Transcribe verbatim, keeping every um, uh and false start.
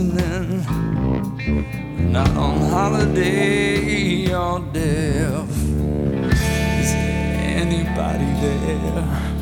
listening, not on holiday or deaf. Is there anybody there?